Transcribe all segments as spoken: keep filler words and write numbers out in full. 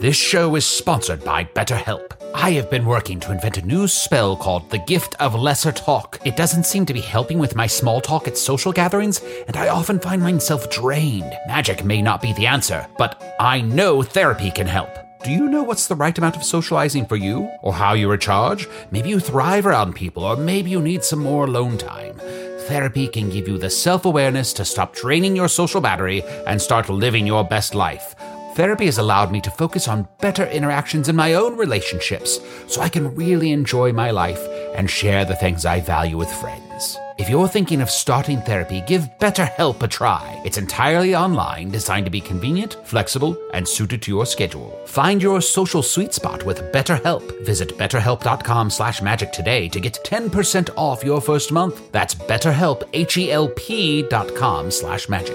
This show is sponsored by BetterHelp. I have been working to invent a new spell called the Gift of Lesser Talk. It doesn't seem to be helping with my small talk at social gatherings, and I often find myself drained. Magic may not be the answer, but I know therapy can help. Do you know what's the right amount of socializing for you? Or how you recharge? Maybe you thrive around people, or maybe you need some more alone time. Therapy can give you the self-awareness to stop draining your social battery and start living your best life. Therapy has allowed me to focus on better interactions in my own relationships, so I can really enjoy my life and share the things I value with friends. If you're thinking of starting therapy, give BetterHelp a try. It's entirely online, designed to be convenient, flexible, and suited to your schedule. Find your social sweet spot with BetterHelp. Visit betterhelp.com slash magic today to get ten percent off your first month. That's BetterHelp, H-E-L-P dot com slash magic.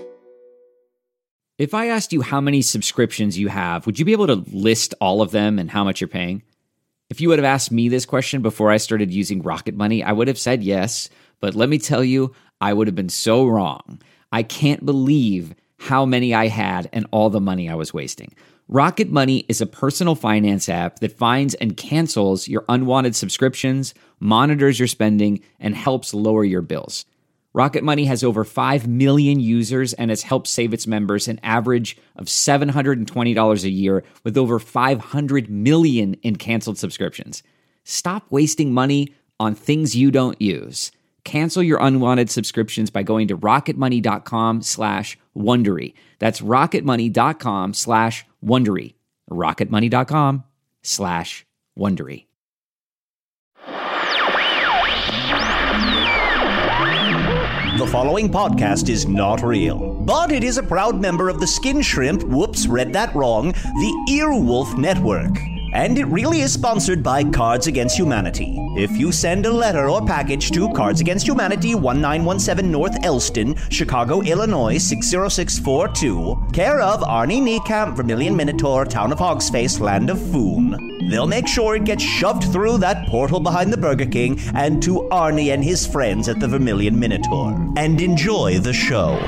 If I asked you how many subscriptions you have, would you be able to list all of them and how much you're paying? If you would have asked me this question before I started using Rocket Money, I would have said yes, but let me tell you, I would have been so wrong. I can't believe how many I had and all the money I was wasting. Rocket Money is a personal finance app that finds and cancels your unwanted subscriptions, monitors your spending, and helps lower your bills. Rocket Money has over five million users and has helped save its members an average of seven hundred twenty dollars a year with over five hundred million in canceled subscriptions. Stop wasting money on things you don't use. Cancel your unwanted subscriptions by going to rocketmoney.com slash Wondery. That's rocketmoney.com slash Wondery. rocketmoney.com slash Wondery. The following podcast is not real, but it is a proud member of the Skin Shrimp, whoops, read that wrong, the Earwolf Network. And it really is sponsored by Cards Against Humanity. If you send a letter or package to Cards Against Humanity, one nine one seven North Elston, Chicago, Illinois, six zero six four two, care of Arnie Niekamp, Vermilion Minotaur, Town of Hogsface, Land of Foon, they'll make sure it gets shoved through that portal behind the Burger King and to Arnie and his friends at the Vermilion Minotaur. And enjoy the show.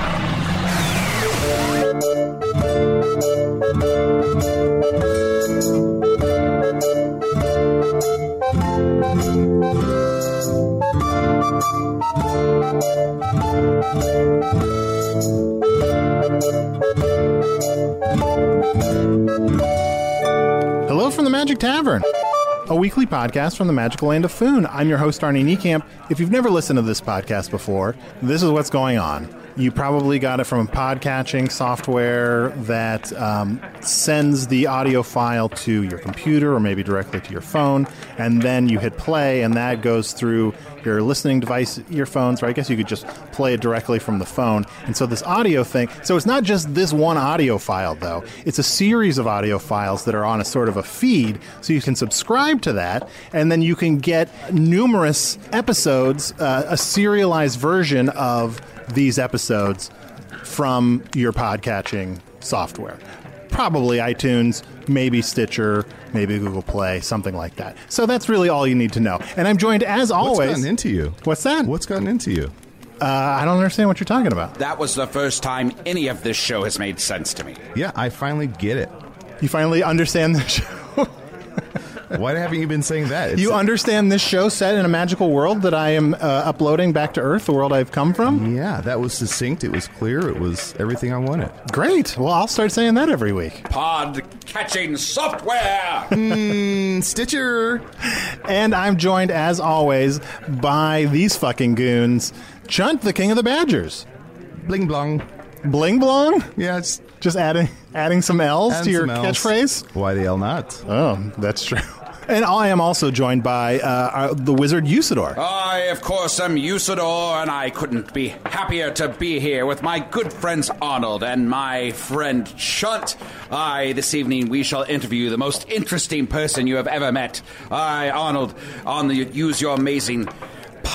Hello from the Magic Tavern, a weekly podcast from the magical land of Foon. I'm your host, Arnie Niekamp. If you've never listened to this podcast before, this is what's going on. You probably got it from a podcatching software that um, sends the audio file to your computer or maybe directly to your phone, and then you hit play, and that goes through your listening device, earphones, or I guess you could just play it directly from the phone. And so this audio thing, so it's not just this one audio file, though. It's a series of audio files that are on a sort of a feed, so you can subscribe to that, and then you can get numerous episodes, uh, a serialized version of these episodes from your podcatching software. Probably iTunes, maybe Stitcher, maybe Google Play, something like that. So that's really all you need to know. And I'm joined, as always... What's gotten into you? What's that? What's gotten into you? Uh, I don't understand what you're talking about. That was the first time any of this show has made sense to me. Yeah, I finally get it. You finally understand the show? Why haven't you been saying that? It's you understand this show set in a magical world that I am uh, uploading back to Earth, the world I've come from? Yeah, that was succinct. It was clear. It was everything I wanted. Great. Well, I'll start saying that every week. Pod catching software! mm, Stitcher! And I'm joined, as always, by these fucking goons. Chunt, the king of the Badgers. Bling blong. Bling blong? Yeah, it's... Just adding adding some L's Add to your L's. catchphrase? Why the hell not? Oh, that's true. And I am also joined by uh, our, the wizard Usador. I, of course, am Usador, and I couldn't be happier to be here with my good friends Arnold and my friend Chunt. I, this evening, we shall interview the most interesting person you have ever met. I, Arnold, on the use your amazing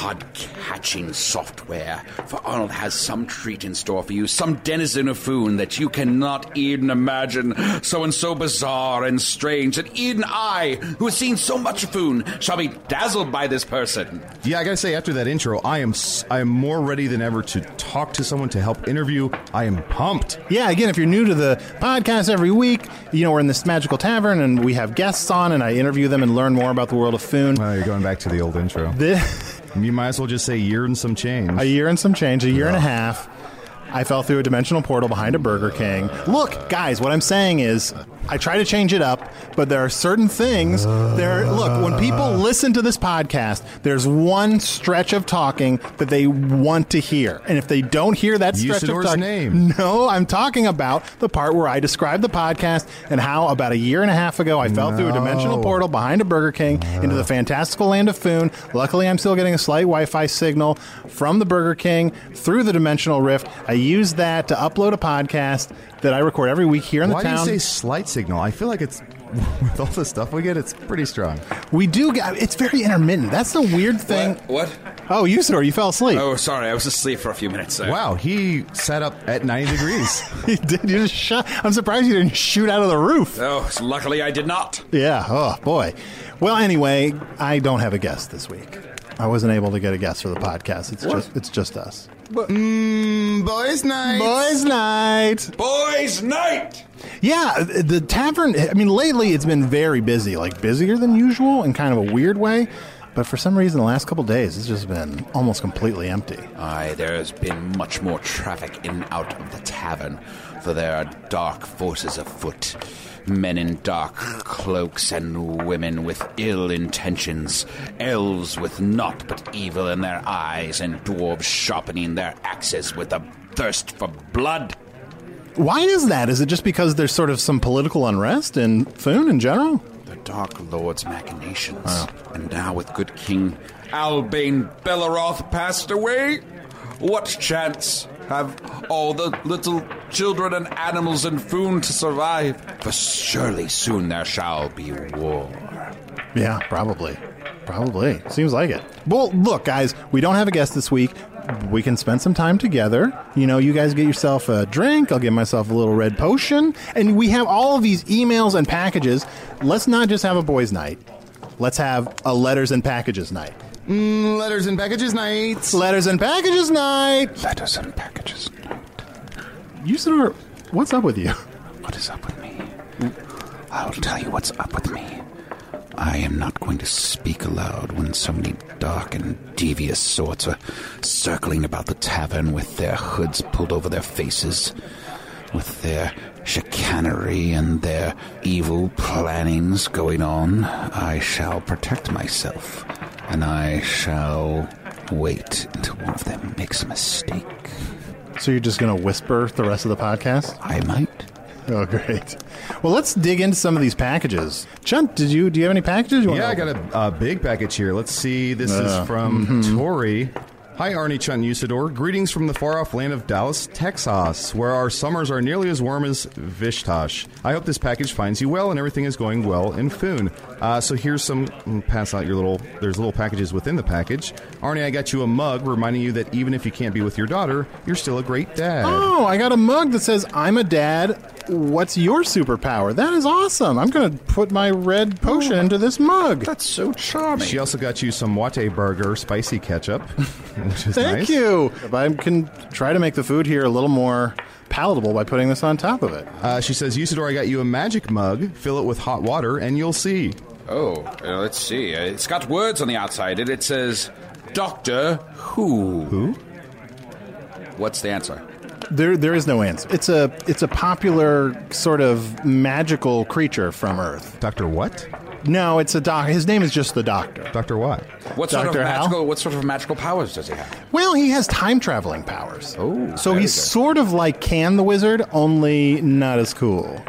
cod-catching software, for Arnold has some treat in store for you, some denizen of Foon that you cannot even imagine, so and so bizarre and strange that even I, who has seen so much of Foon, shall be dazzled by this person. Yeah, I gotta say, after that intro, I am s- I am more ready than ever to talk to someone, to help interview. I am pumped. Yeah, again, if you're new to the podcast every week, you know, we're in this magical tavern and we have guests on and I interview them and learn more about the world of Foon. Oh, you're going back to the old intro. This, You might as well just say year and some change. a year and some change, a year and a half. I fell through a dimensional portal behind a Burger King. Look, guys, what I'm saying is I try to change it up, but there are certain things. There, look, when people listen to this podcast, there's one stretch of talking that they want to hear. And if they don't hear that stretch Usador's of talking, name. no, I'm talking about the part where I describe the podcast and how about a year and a half ago I fell through a dimensional No. portal behind a Burger King into the fantastical land of Foon. Luckily, I'm still getting a slight Wi-Fi signal from the Burger King through the dimensional rift. I use that to upload a podcast that I record every week here in the Why town. do you say slight signal? I feel like it's, with all the stuff we get, it's pretty strong. We do get, it's very intermittent. That's the weird thing. What? Oh, Usador, you fell asleep. Oh, sorry, I was asleep for a few minutes there. Wow, he sat up at ninety degrees. You did. You just shot. I'm surprised you didn't shoot out of the roof. Oh, luckily I did not. Yeah. Oh, boy. Well, anyway, I don't have a guest this week. I wasn't able to get a guest for the podcast. It's just it's just us. mm, boys' night. Boys' night. Boys' night! Yeah, the tavern, I mean, lately it's been very busy, like busier than usual in kind of a weird way. But for some reason, the last couple days, it's just been almost completely empty. Aye, there has been much more traffic in and out of the tavern, for there are dark forces afoot. Men in dark cloaks and women with ill intentions. Elves with naught but evil in their eyes, and dwarves sharpening their axes with a thirst for blood. Why is that? Is it just because there's sort of some political unrest in Foon in general? The Dark Lord's machinations. Oh. And now with good King Albane Belleroth passed away, what chance have all the little children and animals in Foon to survive? For surely soon there shall be war. Yeah, probably. Probably. Seems like it. Well, look, guys, we don't have a guest this week. We can spend some time together. You know, you guys get yourself a drink. I'll get myself a little red potion. And we have all of these emails and packages. Let's not just have a boys' night. Let's have a letters and packages night. Mm, letters and packages night. Letters and packages night. Letters and packages night. Usador, what's up with you? What is up with me? I'll tell you what's up with me. I am not going to speak aloud when so many dark and devious sorts are circling about the tavern with their hoods pulled over their faces, with their chicanery and their evil plannings going on. I shall protect myself, and I shall wait until one of them makes a mistake. So you're just going to whisper the rest of the podcast? I might. Oh, great. Well, let's dig into some of these packages. Chunt, did you do you have any packages? You Yeah, I wanna got open? a, a big package here. Let's see. This Uh, is from mm-hmm. Tori. Hi, Arnie, Chunt, and Usador. Greetings from the far-off land of Dallas, Texas, where our summers are nearly as warm as Vishtosh. I hope this package finds you well and everything is going well in Foon. Uh, so here's some, pass out your little, there's little packages within the package. Arnie, I got you a mug reminding you that even if you can't be with your daughter, you're still a great dad. Oh, I got a mug that says, I'm a dad. What's your superpower? That is awesome. I'm going to put my red potion into this mug. That's so charming. She also got you some Wate Burger spicy ketchup, which is Thank nice. you. I can try to make the food here a little more palatable by putting this on top of it. Uh, she says, Usador, I got you a magic mug. Fill it with hot water, and you'll see. Oh, uh, let's see. Uh, it's got words on the outside. It, it says, Doctor Who. Who? What's the answer? There, there is no answer. It's a, it's a popular sort of magical creature from Earth. Doctor what? No, it's a doc. His name is just the Doctor. Doctor what? What sort of Doctor Hal? magical? What sort of magical powers does he have? Well, he has time traveling powers. Oh, so very he's good. sort of like Can the Wizard, only not as cool.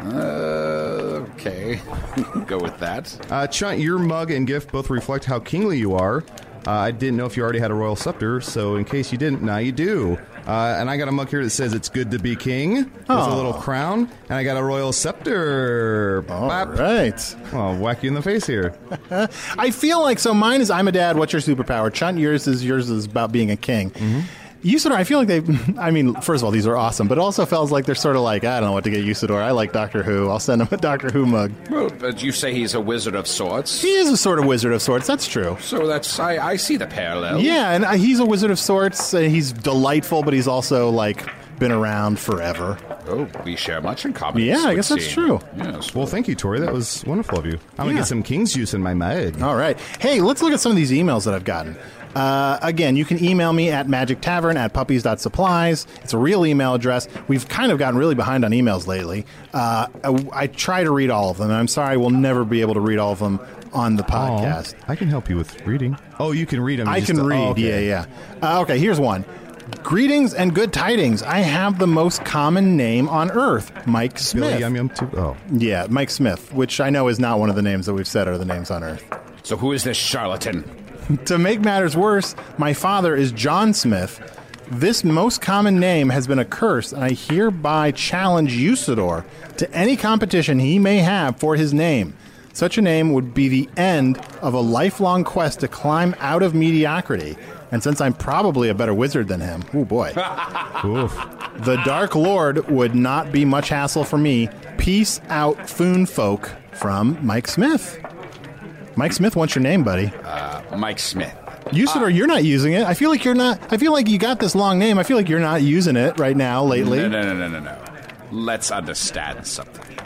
Uh, okay, go with that. Uh, Chunt, your mug and gift both reflect how kingly you are. Uh, I didn't know if you already had a royal scepter, so in case you didn't, now you do. Uh, and I got a mug here that says it's good to be king with Oh. a little crown. And I got a royal scepter. All Bap. right. I'll whack you in the face here. I feel like, so mine is I'm a dad, what's your superpower? Chunt, yours is yours is about being a king. Mm-hmm. Usador, I feel like they, I mean, first of all, these are awesome, but it also feels like they're sort of like, I don't know what to get Usador. I like Doctor Who. I'll send him a Doctor Who mug. Well, but you say he's a wizard of sorts. He is a sort of wizard of sorts. That's true. So that's, I, I see the parallel. Yeah, and uh, he's a wizard of sorts. Uh, he's delightful, but he's also, like, been around forever. Oh, we share much in common. Yeah, I guess that's seem. true. Yes. Well, thank you, Tori. That was wonderful of you. I'm going to Yeah. get some king's juice in my mug. All right. Hey, let's look at some of these emails that I've gotten. Uh, again, you can email me at magic tavern at puppies dot supplies. It's a real email address. We've kind of gotten really behind on emails lately. Uh, I, I try to read all of them, and I'm sorry we'll never be able to read all of them on the podcast. I can help you with reading. Oh, you can read them. I just can to- read, oh, okay. yeah, yeah. Uh, okay, here's one. Greetings and good tidings. I have the most common name on Earth, Mike Smith. Billy Yum Yum too. Oh, Yeah, Mike Smith, which I know is not one of the names that we've said are the names on Earth. So who is this charlatan? To make matters worse, my father is John Smith. This most common name has been a curse, and I hereby challenge Usador to any competition he may have for his name. Such a name would be the end of a lifelong quest to climb out of mediocrity. And since I'm probably a better wizard than him, oh boy, oof. the Dark Lord would not be much hassle for me. Peace out, Foon folk, from Mike Smith. Mike Smith wants your name, buddy. Uh, Mike Smith. Usador, you're not using it. I feel like you're not. I feel like you got this long name. I feel like you're not using it right now, lately. No, no, no, no, no, no. Let's understand something here.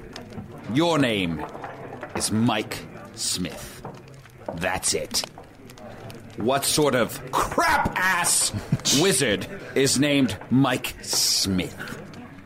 Your name is Mike Smith. That's it. What sort of crap-ass wizard is named Mike Smith?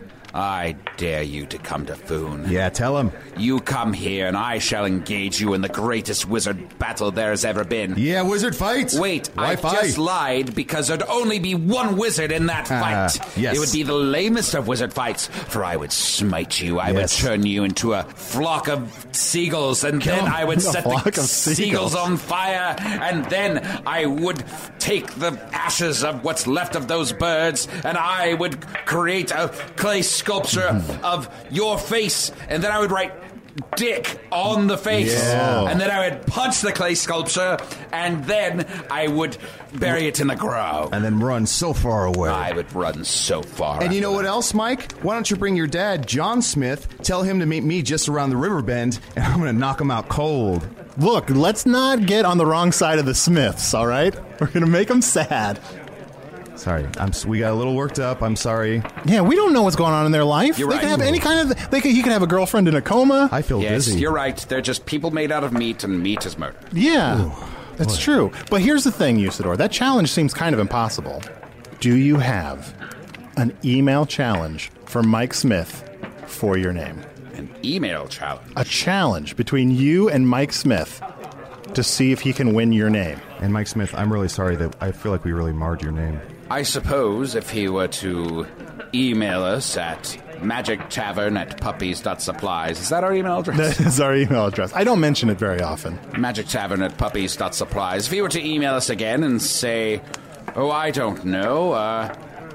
I dare you to come to Foon. Yeah, tell him. You come here, and I shall engage you in the greatest wizard battle there has ever been. Yeah, wizard fight. Wait, Why I fight? just lied because there'd only be one wizard in that Ah, fight. yes. It would be the lamest of wizard fights, for I would smite you. I Yes. would turn you into a flock of seagulls, and then Come- I would a set flock the of seagulls. seagulls on fire, and then I would take the ashes of what's left of those birds, and I would create a clay sculpture of your face, and then I would write Dick on the face, Yeah. and then I would punch the clay sculpture, and then I would bury it in the ground. And then run so far away. I would run so far. And you know what else, Mike? Why don't you bring your dad, John Smith, tell him to meet me just around the river bend, and I'm going to knock him out cold. Look, let's not get on the wrong side of the Smiths. All right, we're gonna make them sad. Sorry, I'm. we got a little worked up. I'm sorry. Yeah, we don't know what's going on in their life. You're they right. could have any kind of. They could. He could have a girlfriend in a coma. I feel Yes, dizzy. you're right. They're just people made out of meat, and meat is murder. Yeah, that's true. But here's the thing, Usador. That challenge seems kind of impossible. Do you have an email challenge for Mike Smith for your name? An email challenge. A challenge between you and Mike Smith to see if he can win your name. And Mike Smith, I'm really sorry that I feel like we really marred your name. I suppose if he were to email us at magic tavern at puppies dot supplies. Is that our email address? That is our email address. I don't mention it very often. magic tavern at puppies dot supplies. If he were to email us again and say, oh, I don't know, uh,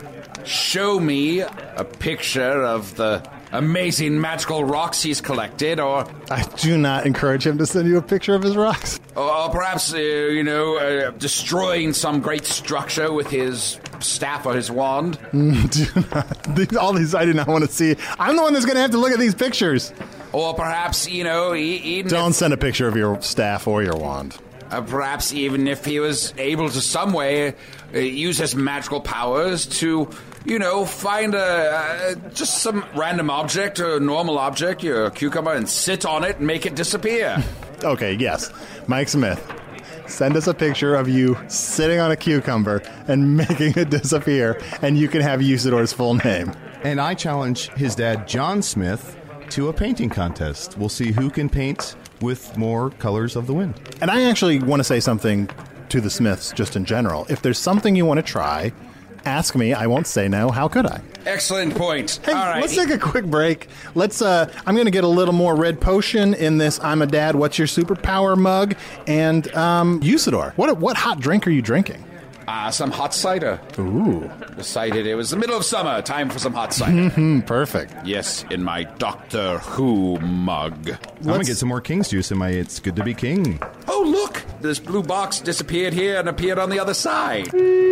show me a picture of the amazing magical rocks he's collected, or I do not encourage him to send you a picture of his rocks. or perhaps, uh, you know, uh, destroying some great structure with his staff or his wand. Do not- these- All these I do not want to see. I'm the one that's going to have to look at these pictures. Or perhaps, you know, e- even Don't if, send a picture of your staff or your wand. uh, perhaps even if he was able to some way uh, use his magical powers to, you know, find a uh, just some random object or a normal object, your cucumber, and sit on it and make it disappear. Okay, yes. Mike Smith, send us a picture of you sitting on a cucumber and making it disappear, and you can have Usador's full name. And I challenge his dad, John Smith, to a painting contest. We'll see who can paint with more colors of the wind. And I actually want to say something to the Smiths just in general. If there's something you want to try, Ask me. I won't say no. How could I? Excellent point. Hey, All right. let's take a quick break. Let's. Uh, I'm going to get a little more red potion in this I'm a Dad, What's Your Superpower mug. And um, Usador, what what hot drink are you drinking? Ah, uh, some hot cider. Ooh. Decided it was the middle of summer. Time for some hot cider. Mm-hmm, perfect. Yes, in my Doctor Who mug. I'm going to get some more King's juice in my It's Good to Be King. Oh, look! This blue box disappeared here and appeared on the other side.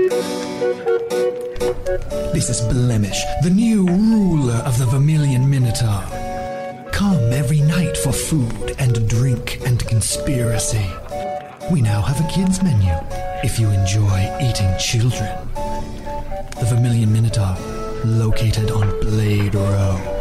This is Blemish, the new ruler of the Vermilion Minotaur. Come every night for food and drink and conspiracy. We now have a kids menu, if you enjoy eating children. The Vermilion Minotaur, located on Blade Row.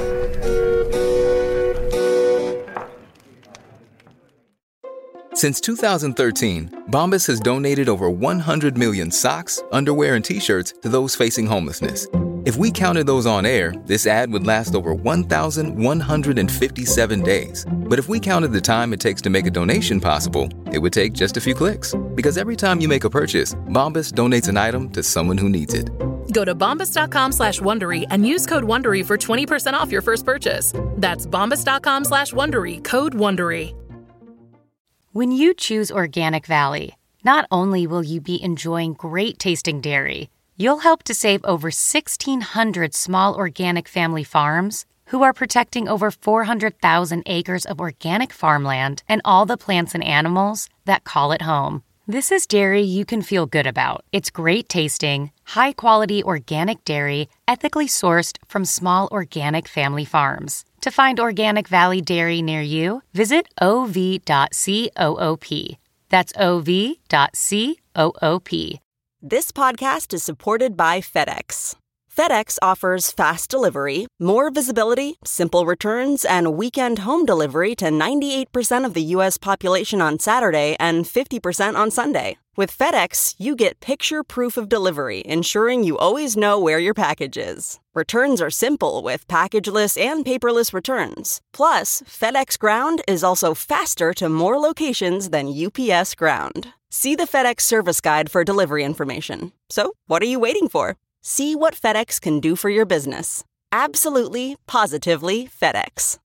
Since two thousand thirteen, Bombas has donated over one hundred million socks, underwear, and T-shirts to those facing homelessness. If we counted those on air, this ad would last over one thousand one hundred fifty-seven days. But if we counted the time it takes to make a donation possible, it would take just a few clicks. Because every time you make a purchase, Bombas donates an item to someone who needs it. Go to bombas.com slash Wondery and use code Wondery for twenty percent off your first purchase. That's bombas.com slash Wondery, code Wondery. When you choose Organic Valley, not only will you be enjoying great tasting dairy, you'll help to save over sixteen hundred small organic family farms who are protecting over four hundred thousand acres of organic farmland and all the plants and animals that call it home. This is dairy you can feel good about. It's great tasting, high-quality organic dairy, ethically sourced from small organic family farms. To find Organic Valley Dairy near you, visit o v dot coop. That's o v dot coop. This podcast is supported by FedEx. FedEx offers fast delivery, more visibility, simple returns, and weekend home delivery to ninety-eight percent of the U S population on Saturday and fifty percent on Sunday. With FedEx, you get picture proof of delivery, ensuring you always know where your package is. Returns are simple with packageless and paperless returns. Plus, FedEx Ground is also faster to more locations than U P S Ground. See the FedEx service guide for delivery information. So, what are you waiting for? See what FedEx can do for your business. Absolutely, positively FedEx.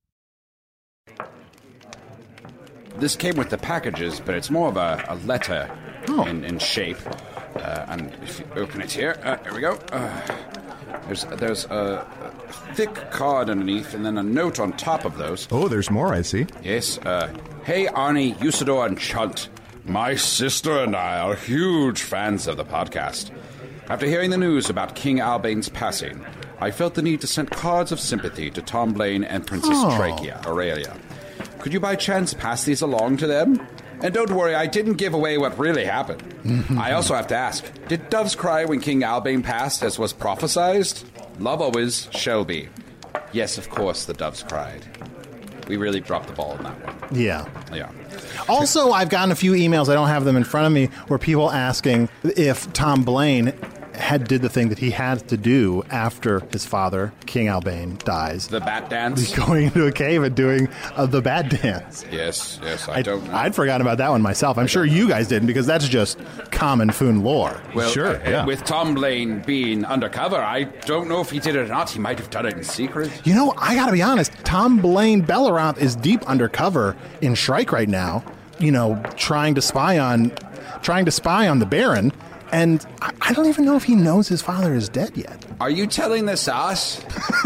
This came with the packages, but it's more of a, a letter oh. in, in shape. Uh, and if you open it here, uh, here we go. Uh, there's there's a, a thick card underneath, and then a note on top of those. Oh, there's more, I see. Yes. Uh, hey, Arnie, Usador, and Chunt. My sister and I are huge fans of the podcast. After hearing the news about King Albane's passing, I felt the need to send cards of sympathy to Tom Blaine and Princess oh. Trachea Aurelia. Could you by chance pass these along to them? And don't worry, I didn't give away what really happened. Mm-hmm. I also have to ask, did doves cry when King Albane passed, as was prophesied? Love always, Shelby. Yes, of course, the doves cried. We really dropped the ball on that one. Yeah. Yeah. Also, I've gotten a few emails, I don't have them in front of me, where people asking if Tom Blaine had did the thing that he had to do after his father, King Albane, dies. The bat dance? Going into a cave and doing uh, the bat dance. Yes, yes, I I'd, don't know. I'd forgotten about that one myself. I'm sure you guys didn't, because that's just common Foon lore. Well, sure, uh, yeah. With Tom Blaine being undercover, I don't know if he did it or not. He might have done it in secret. You know, I gotta be honest, Tom Blaine Belleroth is deep undercover in Shrike right now, you know, trying to spy on trying to spy on the Baron. And I, I don't even know if he knows his father is dead yet. Are you telling this us?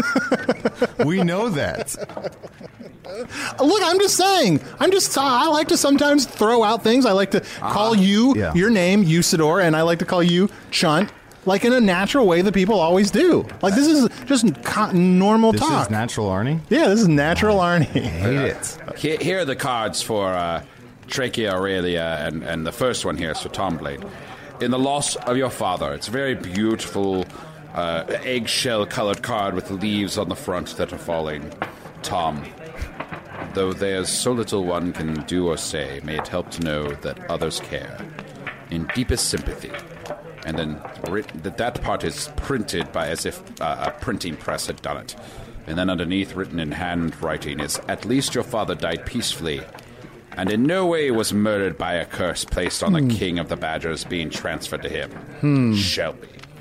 We know that. Look, I'm just saying. I'm just. I like to sometimes throw out things. I like to uh-huh. call you yeah. your name, Usador, and I like to call you Chunt, like in a natural way that people always do. Like this is just normal this talk. This is natural Arnie? Yeah, this is natural Arnie. I hate it. Here, here are the cards for uh, Trachea Aurelia, and, and the first one here is for Tom Blaine. In the loss of your father, it's a very beautiful uh, eggshell-colored card with leaves on the front that are falling. Tom, though there's so little one can do or say, may it help to know that others care. In deepest sympathy. And then written, that that part is printed by as if uh, a printing press had done it. And then underneath, written in handwriting, is, at least your father died peacefully, and in no way was murdered by a curse placed on hmm. the king of the Badgers being transferred to him. Hmm. Shelby.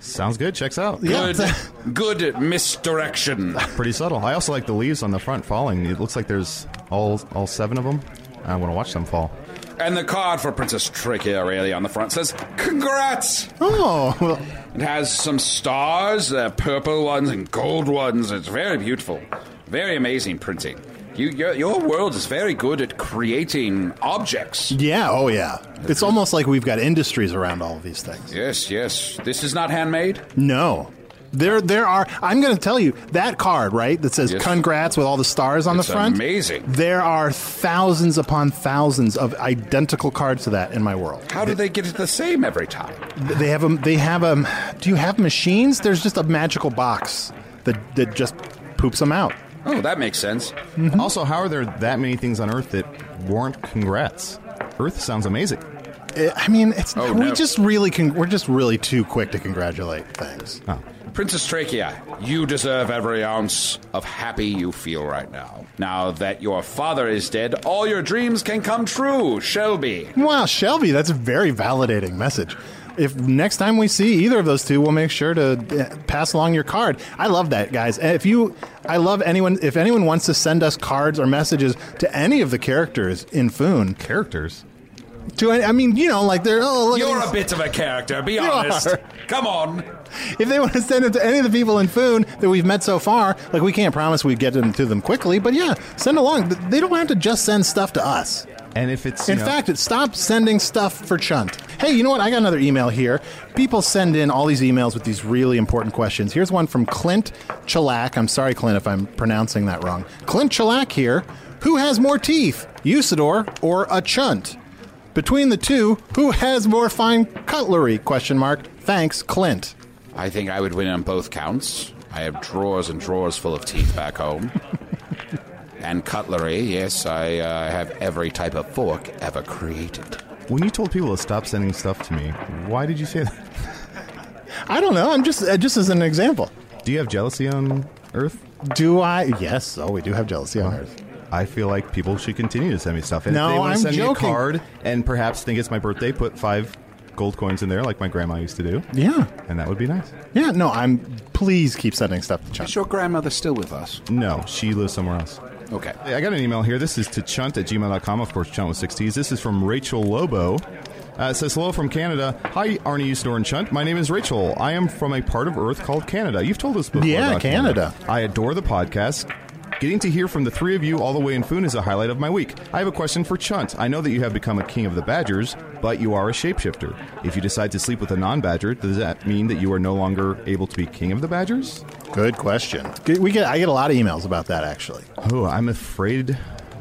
Sounds good. Checks out. Good, good misdirection. Pretty subtle. I also like the leaves on the front falling. It looks like there's all all seven of them. I want to watch them fall. And the card for Princess Trachea really on the front says, congrats! Oh. Well. It has some stars, uh, purple ones and gold ones. It's very beautiful. Very amazing printing. You, your, your world is very good at creating objects. Yeah, oh yeah. It's almost like we've got industries around all of these things. Yes, yes. This is not handmade? No. There there are, I'm going to tell you, that card, right, that says yes. congrats with all the stars on it's the front. Amazing. There are thousands upon thousands of identical cards to that in my world. How do they get it the same every time? They have them, they have them, do you have machines? There's just a magical box that, that just poops them out. Oh, that makes sense. Mm-hmm. Also, how are there that many things on Earth that warrant congrats? Earth sounds amazing. I mean, it's oh, we no. just really con- we're just really too quick to congratulate things. Oh. Princess Trachea, you deserve every ounce of happy you feel right now. Now that your father is dead, all your dreams can come true, Shelby. Wow, Shelby, that's a very validating message. If next time we see either of those two, we'll make sure to pass along your card. I love that, guys. If you, I love anyone. If anyone wants to send us cards or messages to any of the characters in Foon, characters. To I mean, you know, like they're. Oh, look You're at a bit of a character. Be You honest. are. Come on. If they want to send it to any of the people in Foon that we've met so far, like we can't promise we'd get them to them quickly, but yeah, send along. They don't have to just send stuff to us. And if it's in know, fact, it stop sending stuff for Chunt. Hey, you know what? I got another email here. People send in all these emails with these really important questions. Here's one from Clint Chalak. I'm sorry, Clint, if I'm pronouncing that wrong. Clint Chalak here. Who has more teeth, Usador or a Chunt? Between the two, who has more fine cutlery? Question mark. Thanks, Clint. I think I would win on both counts. I have drawers and drawers full of teeth back home. And cutlery, yes, I uh, have every type of fork ever created. When you told people to stop sending stuff to me, why did you say that? I don't know. I'm just uh, just as an example. Do you have jealousy on Earth? Do I? Yes. Oh, we do have jealousy on Earth. I feel like people should continue to send me stuff. And no, if they want I'm to send joking. me a card and perhaps think it's my birthday, put five gold coins in there like my grandma used to do. Yeah. And that would be nice. Yeah, no, I'm... Please keep sending stuff to Chunt. Is your grandmother still with us? No, she lives somewhere else. Okay. I got an email here. This is to chunt at gmail dot com. Of course, Chunt with six T's. This is from Rachel Lobo. Uh, it says, hello from Canada. Hi, Arnie, Usador, and Chunt. My name is Rachel. I am from a part of Earth called Canada. You've told us before Yeah, about Canada. Canada. I adore the podcast. Getting to hear from the three of you all the way in Foon is a highlight of my week. I have a question for Chunt. I know that you have become a king of the badgers, but you are a shapeshifter. If you decide to sleep with a non-badger, does that mean that you are no longer able to be king of the badgers? Good question. We get I get a lot of emails about that, actually. Oh, I'm afraid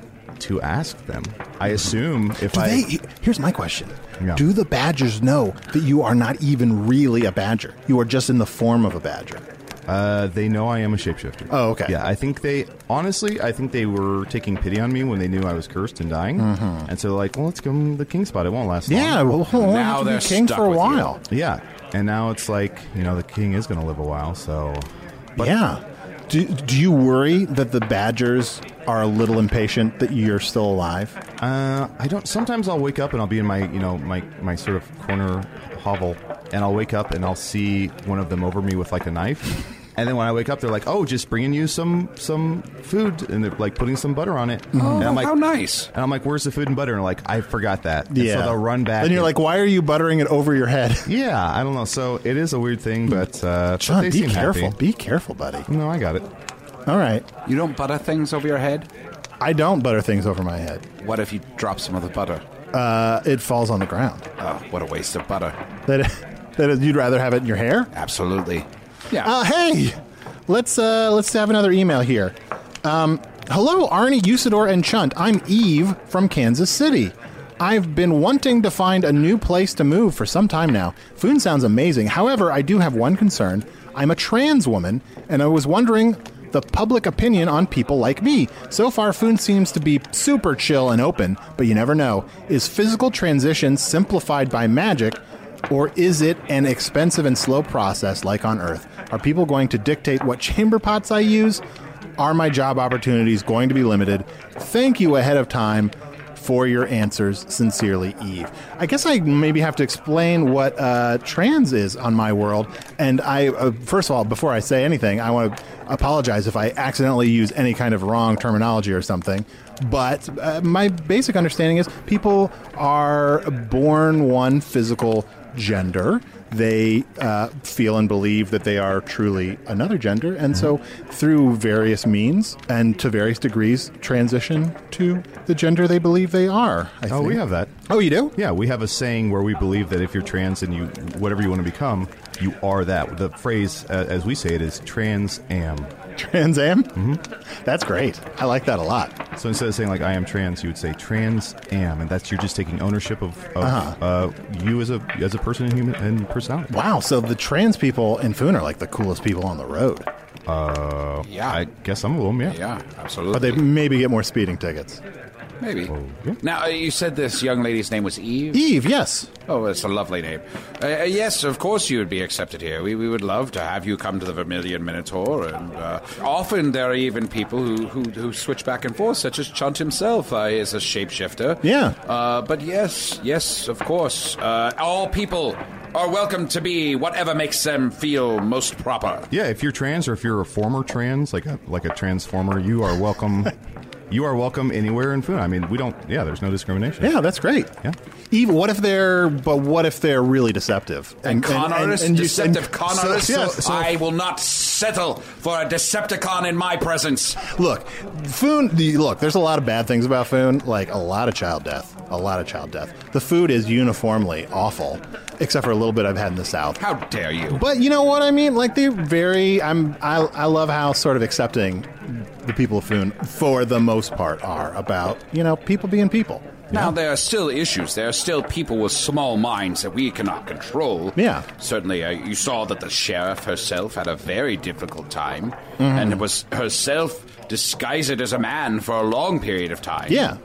to ask them. I assume if Do I... they, here's my question. Yeah. Do the badgers know that you are not even really a badger? You are just in the form of a badger. Uh, they know I am a shapeshifter. Oh, okay. Yeah, I think they, honestly, I think they were taking pity on me when they knew I was cursed and dying. Mm-hmm. And so they're like, well, let's give them the king spot. It won't last Yeah, long. well, we'll Now have to they're be king stuck for a with you. while. Yeah. And now it's like, you know, the king is going to live a while, so... But yeah. Do, do you worry that the badgers are a little impatient that you're still alive? Uh, I don't... Sometimes I'll wake up and I'll be in my, you know, my, my sort of corner hovel, and I'll wake up and I'll see one of them over me with, like, a knife. And then when I wake up, they're like, "Oh, just bringing you some some food," and they're like putting some butter on it. Oh, and I'm like, how nice! And I'm like, "Where's the food and butter?" And they're like, "I forgot that." And Yeah. so they'll run back. And you're like, why are you buttering it over your head? "Yeah, I don't know." So it is a weird thing, but uh, John, but they be seem careful. happy. Be careful, buddy. No, I got it. All right. You don't butter things over your head? I don't butter things over my head. What if you drop some of the butter? Uh, it falls on the ground. Oh, what a waste of butter. That, that is, you'd rather have it in your hair? Absolutely. Yeah. Uh, hey, let's uh, let's have another email here. Um, hello, Arnie, Usador, and Chunt. I'm Eve from Kansas City. I've been wanting to find a new place to move for some time now. Foon sounds amazing. However, I do have one concern. I'm a trans woman, and I was wondering the public opinion on people like me. So far, Foon seems to be super chill and open, but you never know. Is physical transition simplified by magic, or is it an expensive and slow process like on Earth? Are people going to dictate what chamber pots I use? Are my job opportunities going to be limited? Thank you ahead of time for your answers. Sincerely, Eve. I guess I maybe have to explain what uh, trans is on my world. And I, uh, first of all, before I say anything, I want to apologize if I accidentally use any kind of wrong terminology or something. But uh, my basic understanding is people are born one physical gender. They uh, feel and believe that they are truly another gender, and so through various means and to various degrees transition to the gender they believe they are. I oh, think. we have that. Oh, you do? Yeah, we have a saying where we believe that if you're trans and you whatever you want to become, you are that. The phrase, uh, as we say it, is trans am. Trans am? Mm-hmm. That's great. I like that a lot. So instead of saying like I am trans, you would say trans am, and that's you're just taking ownership of, of Uh-huh. uh, you as a as a person and human and personality. Wow, so the trans people in Foon are like the coolest people on the road. Uh, Yeah. I guess some of them, yeah. Yeah, absolutely. But they maybe get more speeding tickets. Maybe. Oh, yeah. Now, uh, you said this young lady's name was Eve? Eve, yes. Oh, it's a lovely name. Uh, uh, yes, of course you would be accepted here. We, we would love to have you come to the Vermilion Minotaur. And uh, often there are even people who, who, who switch back and forth, such as Chunt himself uh, is a shapeshifter. Yeah. Uh, but yes, yes, of course. Uh, all people are welcome to be whatever makes them feel most proper. Yeah, if you're trans or if you're a former trans, like a like a transformer, you are welcome. You are welcome anywhere in Foon. I mean, we don't. Yeah, there's no discrimination. Yeah, that's great. Yeah. Eve, what if they're, but what if they're really deceptive? And, con artists, you- deceptive and- con so- artists, yeah, so- I will not settle for a Decepticon in my presence. Look, Foon, the, look, there's a lot of bad things about Foon, like a lot of child death. A lot of child death. The food is uniformly awful, except for a little bit I've had in the South. How dare you? But you know what I mean? Like, they're very, I'm, I, I love how sort of accepting the people of Foon, for the most part, are about, you know, people being people. Now, there are still issues. There are still people with small minds that we cannot control. Yeah. Certainly, uh, you saw that the sheriff herself had a very difficult time, Mhm. and was herself disguised as a man for a long period of time. Yeah.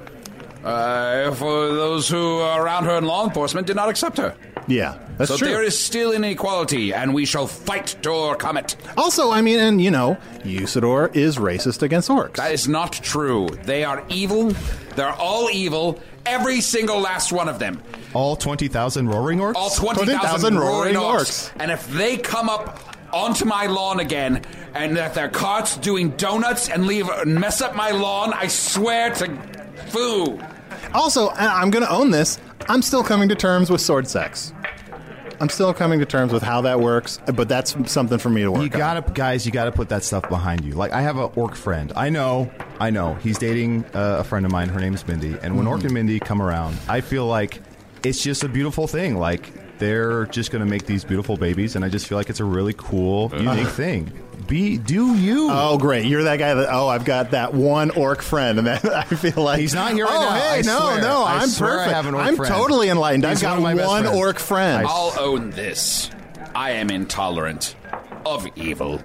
Uh, for those who are around her in law enforcement did not accept her. Yeah, that's so true. there is still inequality, and we shall fight to overcome it. Also, I mean, and you know, Usador is racist against orcs. That is not true. They are evil. They're all evil. Every single last one of them. All twenty thousand roaring orcs? All twenty thousand roaring orcs. And if they come up onto my lawn again, and that their carts doing donuts and leave mess up my lawn, I swear to foo. Also, I- I'm going to own this. I'm still coming to terms with sword sex. I'm still coming to terms with how that works, but that's something for me to work You gotta, guys, you gotta put that stuff behind you. Like, I have an orc friend. I know, I know. He's dating uh, a friend of mine. Her name's Mindy. And when Mhm. Orc and Mindy come around, I feel like it's just a beautiful thing. Like, they're just gonna make these beautiful babies, and I just feel like it's a really cool, unique thing. Be do you? Oh, great! You're that guy that. Oh, I've got that one orc friend, and that, I feel like He's not here right oh, now. hey, I no, swear. no, I I'm swear I perfect. have an orc I'm friend. totally enlightened. He's I've got one of my best one friends. orc friend. I'll own this. I am intolerant of evil.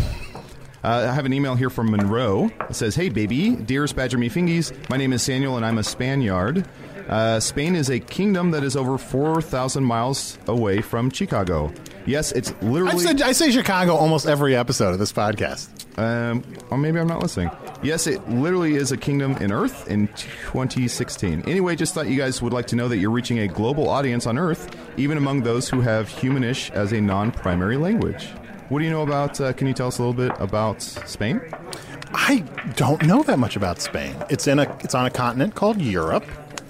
Uh, I have an email here from Monroe. It says, "Hey, baby, dearest Badger Me Fingies, my name is Samuel, and I'm a Spaniard. Uh, Spain is a kingdom that is over four thousand miles away from Chicago. Yes, it's literally... I've said, I say Chicago almost every episode of this podcast. Um, or maybe I'm not listening. Yes, it literally is a kingdom in Earth in twenty sixteen. Anyway, just thought you guys would like to know that you're reaching a global audience on Earth, even among those who have Humanish as a non-primary language. What do you know about, uh, can you tell us a little bit about Spain? I don't know that much about Spain. It's in a. It's on a continent called Europe,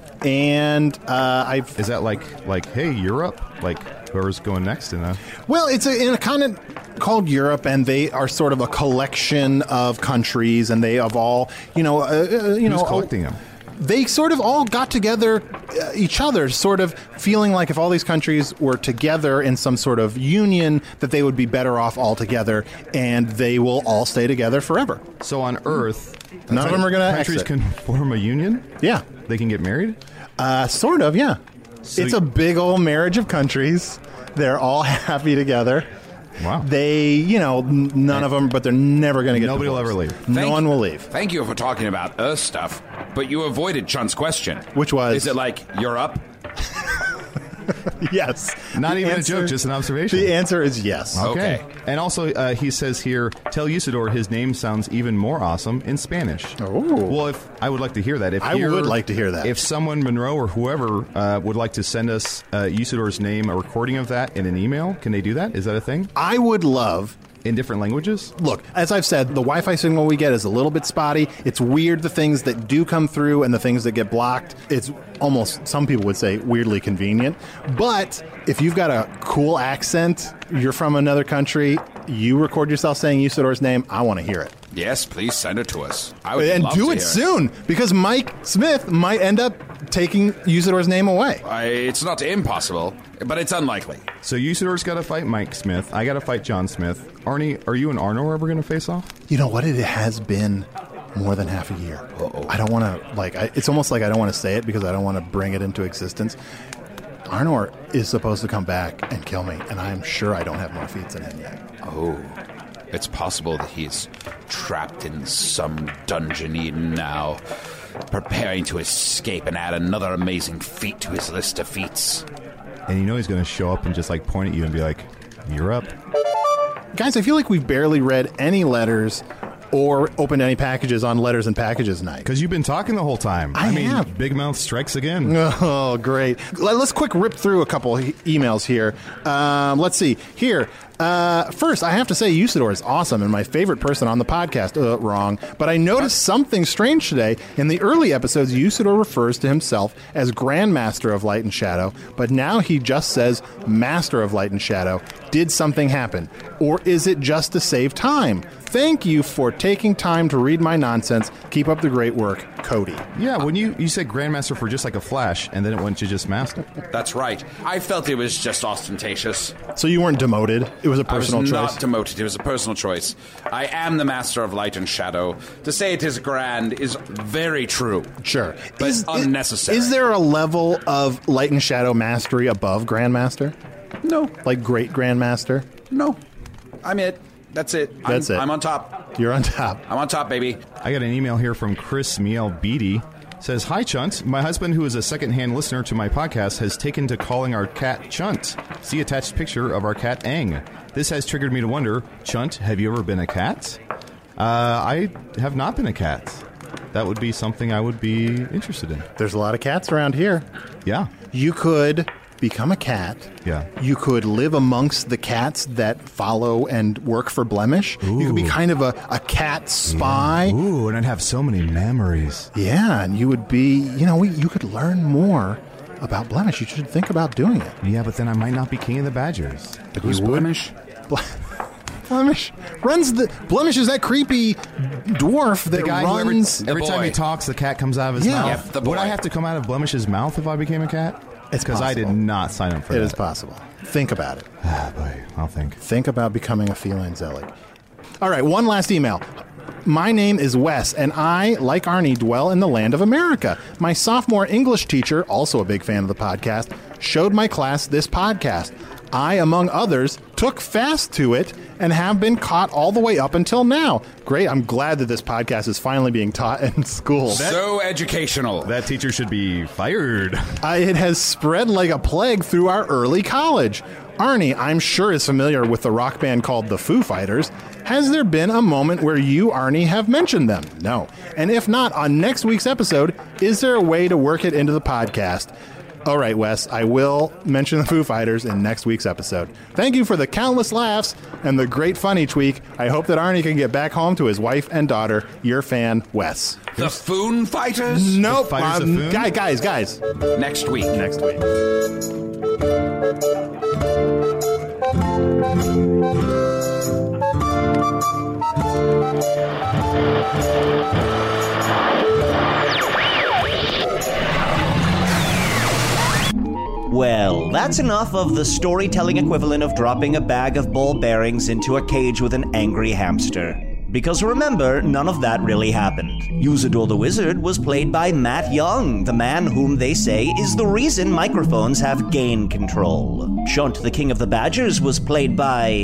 and uh, I've. Is that like like hey Europe, like whoever's going next in that? Well, it's a, in a continent called Europe, and they are sort of a collection of countries, and they have all, you know, uh, uh, you Who's know, collecting them? They sort of all got together, uh, each other, sort of feeling like if all these countries were together in some sort of union, that they would be better off all together, and they will all stay together forever. So on Earth, none of them are going to countries exit. can form a union. Yeah, they can get married. Uh, sort of, yeah. So it's y- a big old marriage of countries. They're all happy together. Wow. They, you know, n- none of them, but they're never going to get Nobody will divorced. ever leave. No Thank- one will leave. Thank you for talking about Earth stuff, but you avoided Chunt's question. Which was? Is it like Europe? Yes. Not The even answer- a joke, just an observation. The answer is yes. Okay. And also, uh, he says here, tell Usador his name sounds even more awesome in Spanish. Oh. Well, if I would like to hear that. If I you're- would like to hear that. If someone, Monroe or whoever, uh, would like to send us uh, Usador's name, a recording of that in an email, can they do that? Is that a thing? I would love... In different languages? Look, as I've said, the Wi-Fi signal we get is a little bit spotty. It's weird, the things that do come through and the things that get blocked. It's almost, some people would say, weirdly convenient. But if you've got a cool accent, you're from another country, you record yourself saying Usador's name, I want to hear it. Yes, please send it to us. I would And love do to it hear soon, because Mike Smith might end up taking Usador's name away. I, it's not impossible, but it's unlikely. So Usador's got to fight Mike Smith. I got to fight John Smith. Arnie, are you and Arno ever going to face off? You know what? It has been more than half a year. Uh-oh. I don't want to, like, I, it's almost like I don't want to say it because I don't want to bring it into existence. Arnor is supposed to come back and kill me, and I'm sure I don't have more feats in him yet. Oh, it's possible that he's trapped in some dungeon Eden now, preparing to escape and add another amazing feat to his list of feats. And you know he's going to show up and just, like, point at you and be like, you're up. Guys, I feel like we've barely read any letters or opened any packages on Letters and Packages night. Because you've been talking the whole time. I I mean, have. Big Mouth strikes again. Oh, great. Let's quick rip through a couple e- emails here. Um, let's see. Here. Uh, first, I have to say Usador is awesome and my favorite person on the podcast. Uh, wrong. But I noticed something strange today. In the early episodes, Usador refers to himself as Grandmaster of Light and Shadow, but now he just says Master of Light and Shadow. Did something happen? Or is it just to save time? Thank you for taking time to read my nonsense. Keep up the great work, Cody. Yeah, when you, you said Grandmaster for just like a flash, and then it went to just Master. That's right. I felt it was just ostentatious. So you weren't demoted? It was a personal I was choice? not demoted. It was a personal choice. I am the Master of Light and Shadow. To say it is grand is very true. Sure. But is, unnecessary. Is, is there a level of Light and Shadow mastery above Grandmaster? No. Like Great Grandmaster? No. I'm it. That's it. That's I'm, it. I'm on top. You're on top. I'm on top, baby. I got an email here from Chris Miel Beatty. Says, hi, Chunt. My husband, who is a secondhand listener to my podcast, has taken to calling our cat Chunt. See attached picture of our cat Aang. This has triggered me to wonder, Chunt, have you ever been a cat? Uh, I have not been a cat. That would be something I would be interested in. There's a lot of cats around here. Yeah. You could become a cat. Yeah. You could live amongst the cats that follow and work for Blemish. Ooh. You could be kind of a, a cat spy. Yeah. Ooh, and I'd have so many memories. Yeah, and you would be, you know, we, you could learn more about Blemish. You should think about doing it. Yeah, but then I might not be king of the Badgers. Who's Blemish? Ble- Blemish runs the Blemish is that creepy dwarf that The guy who every, runs. every time he talks, the cat comes out of his Yeah. mouth. Yep, the boy. Would I have to come out of Blemish's mouth if I became a cat? It's because I did possible. not sign up for It that. is possible. Think about it. Ah, boy, I'll think. Think about becoming a feline Zelig. All right, one last email. My name is Wes, and I, like Arnie, dwell in the land of America. My sophomore English teacher, also a big fan of the podcast, showed my class this podcast. I, among others, took fast to it and have been caught all the way up until now. Great. I'm glad that this podcast is finally being taught in school. So educational. That teacher should be fired. Uh, it has spread like a plague through our early college. Arnie, I'm sure, is familiar with the rock band called the Foo Fighters. Has there been a moment where you, Arnie, have mentioned them? No. And if not, on next week's episode, is there a way to work it into the podcast? All right, Wes, I will mention the Foo Fighters in next week's episode. Thank you for the countless laughs and the great fun each week. I hope that Arnie can get back home to his wife and daughter. Your fan, Wes. The Foon Fighters? Nope. Fighters of Um, Foon? guys, guys, guys. Next week. Next week. Well, that's enough of the storytelling equivalent of dropping a bag of ball bearings into a cage with an angry hamster. Because remember, none of that really happened. Usador the Wizard was played by Matt Young, the man whom they say is the reason microphones have gain control. Chunt the King of the Badgers was played by...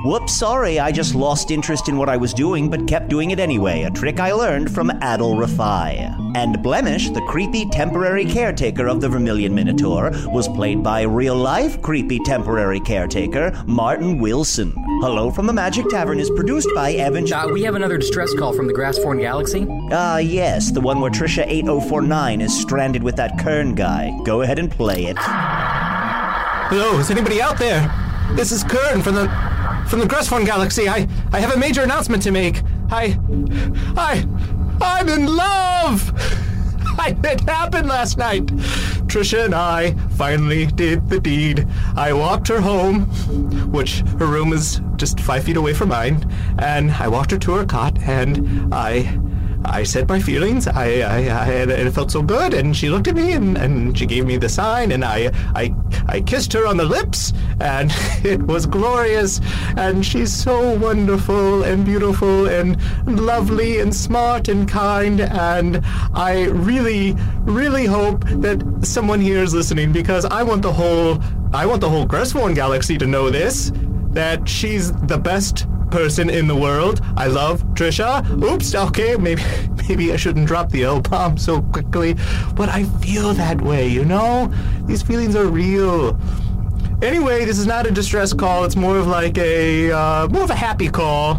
Whoops, sorry, I just lost interest in what I was doing, but kept doing it anyway, a trick I learned from Adol Rafai. And Blemish, the creepy temporary caretaker of the Vermilion Minotaur, was played by real-life creepy temporary caretaker, Martin Wilson. Hello from the Magic Tavern is produced by Evan... Uh, we have another distress call from the Grassforn Galaxy. Ah, uh, yes, the one where Trisha eight oh four nine is stranded with that Kern guy. Go ahead and play it. Hello, is anybody out there? This is Kern from the... From the Grassforn Galaxy. I, I have a major announcement to make. I... I... I'm in love! I, it happened last night. Trisha and I finally did the deed. I walked her home, which her room is just five feet away from mine, and I walked her to her cot, and I... I said my feelings. I, I, I and it felt so good, and she looked at me, and, and she gave me the sign, and I, I, I kissed her on the lips, and it was glorious. And she's so wonderful and beautiful and lovely and smart and kind. And I really, really hope that someone here is listening, because I want the whole, I want the whole Grassforn Galaxy to know this, that she's the best person in the world. I love Trisha. Oops, okay, maybe maybe I shouldn't drop the L-bomb so quickly, but I feel that way, you know? These feelings are real. Anyway, this is not a distress call. It's more of like a, uh, more of a happy call.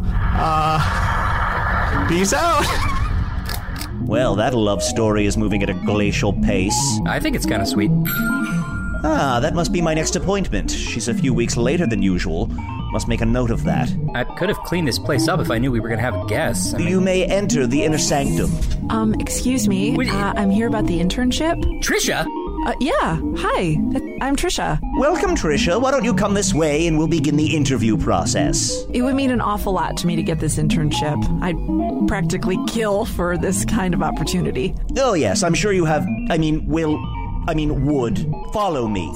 Uh, peace out. Well, that love story is moving at a glacial pace. I think it's kind of sweet. Ah, that must be my next appointment. She's a few weeks later than usual. Must make a note of that. I could have cleaned this place up if I knew we were going to have guests. I mean... You may enter the inner sanctum. Um, excuse me. Wait, uh, I'm here about the internship. Trisha? Uh, yeah. Hi. I'm Trisha. Welcome, Trisha. Why don't you come this way and we'll begin the interview process. It would mean an awful lot to me to get this internship. I'd practically kill for this kind of opportunity. Oh, yes. I'm sure you have... I mean, will... I mean, would. Follow me.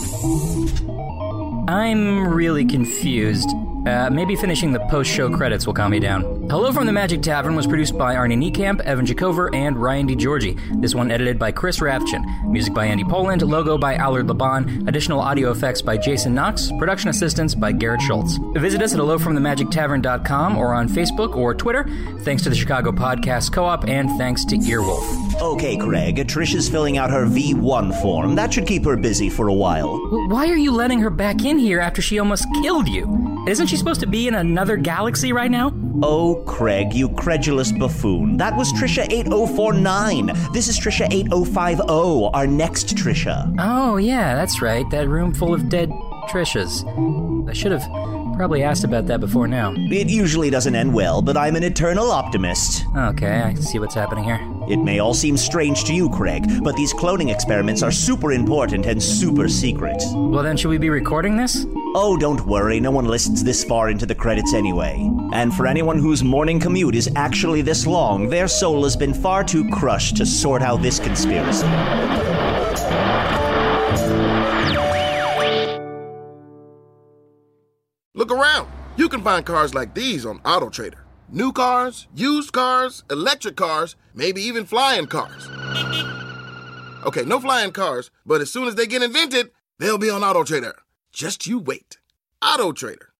I'm really confused. Uh, maybe finishing the post-show credits will calm me down. Hello from the Magic Tavern was produced by Arnie Niekamp, Evan Jacover, and Ryan DiGiorgi. This one edited by Chris Rathjen. Music by Andy Poland, logo by Allard Laban, additional audio effects by Jason Knox, production assistance by Garrett Schultz. Visit us at hello from the magic tavern dot com or on Facebook or Twitter. Thanks to the Chicago Podcast Co-op, and thanks to Earwolf. Okay, Craig, Trish is filling out her V one form. That should keep her busy for a while. Why are you letting her back in here after she almost killed you? Isn't she supposed to be in another galaxy right now? Oh, Craig, you credulous buffoon. That was Trisha eight oh four nine. This is Trisha eight oh five oh, our next Trisha. Oh, yeah, that's right. That room full of dead Trishas. I should have probably asked about that before now. It usually doesn't end well, but I'm an eternal optimist. Okay, I see what's happening here. It may all seem strange to you, Craig, but these cloning experiments are super important and super secret. Well, then should we be recording this? Oh, don't worry. No one listens this far into the credits anyway. And for anyone whose morning commute is actually this long, their soul has been far too crushed to sort out this conspiracy. Look around. You can find cars like these on AutoTrader. New cars, used cars, electric cars, maybe even flying cars. Okay, no flying cars, but as soon as they get invented, they'll be on AutoTrader. Just you wait. AutoTrader.